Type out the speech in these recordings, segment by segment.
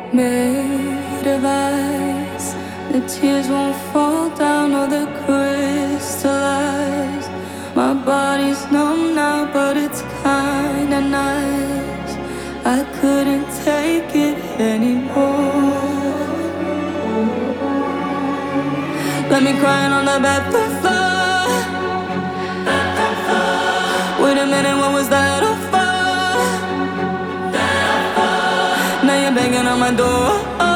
Made of ice, the tears won't fall down or they crystallize. My body's numb now, but it's kinda nice. I couldn't take it anymore. Let me crying on the bathroom floor. Wait a minute, what was that all for? Now you're banging on my door,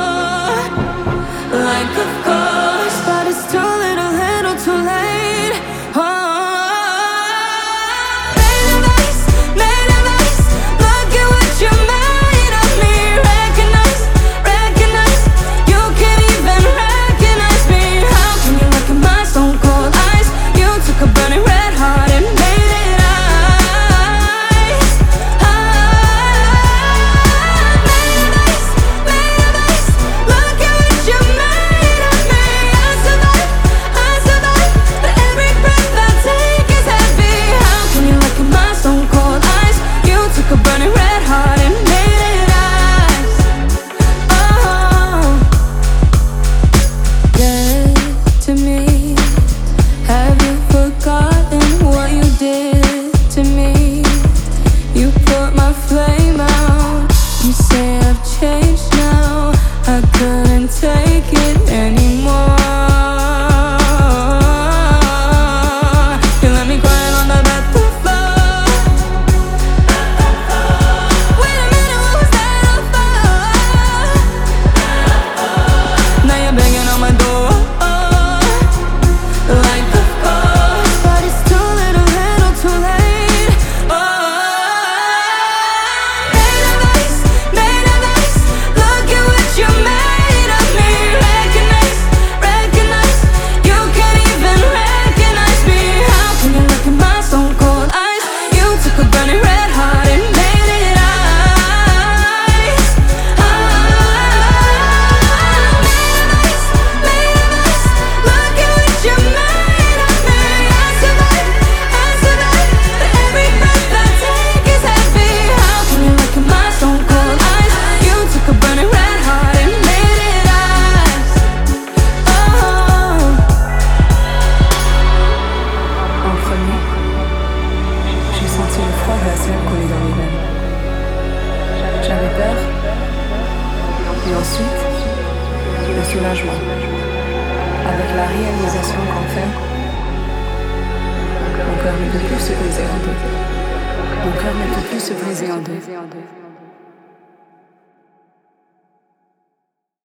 like of course, but it's too little too late. Oh, made of ice, look at what you made of me. Recognize, you can't even recognize me. How can you look at my stone cold eyes? You took a burning red heart and made it ice. Look at what you made of me. I survive, but every breath I take is heavy. How can you look at my stone cold eyes? You took a burning red heart and made it ice. Oh, dead to me. Have you forgotten what you did to me? You put my flame out. You say I've changed now. I couldn't take it anymore. You let me crying on the bathroom floor. Wait a minute, what was that all for? Now you're banging on my door, like of course, but it's too little too late. Oh, made of ice, look at what you made of me. Recognize, you can't even recognize me. How can you look at my stone cold eyes? You took a burning red heart and made it ice. Made of ice, look at what you made of me. I survive, but every breath I take is heavy. How can you look at my stone cold eyes? You took a burning red heart and made it ice. En premier, j'ai senti le froid glacial couler dans mes veines. J'avais peur, et ensuite, le soulagement, avec la réalisation qu'enfin, mon cœur ne peut plus se briser en deux. Mon cœur ne peut plus se briser en deux.